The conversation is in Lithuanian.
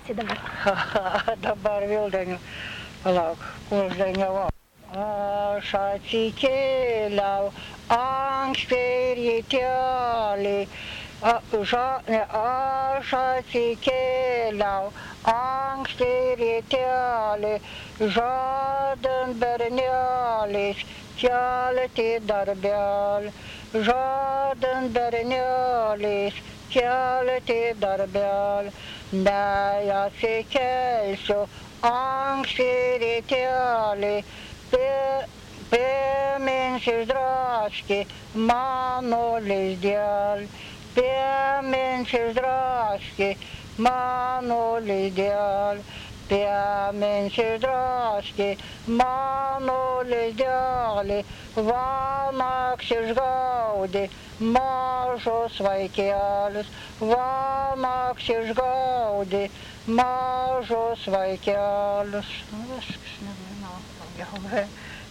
giedāsi dabar? Dabar vildeņu, palauk, kurš deņa vēl. Aš atsikėliau, anksti rytelį, aš atsikėliau, anksti rytelį, žadant bernelis, kelti darbelį, žadant bernelis, kelti darbelį, neatsikelsiu, anksti rytelį, Pėminsis draski mano lizdelį, pėminsis draski mano lizdelį, pėminsis draski mano lizdelį, vanaks išgaudė mažos vaikelis, vanaks išgaudė mažos vaikelis. Viskas nežinau, daugiau.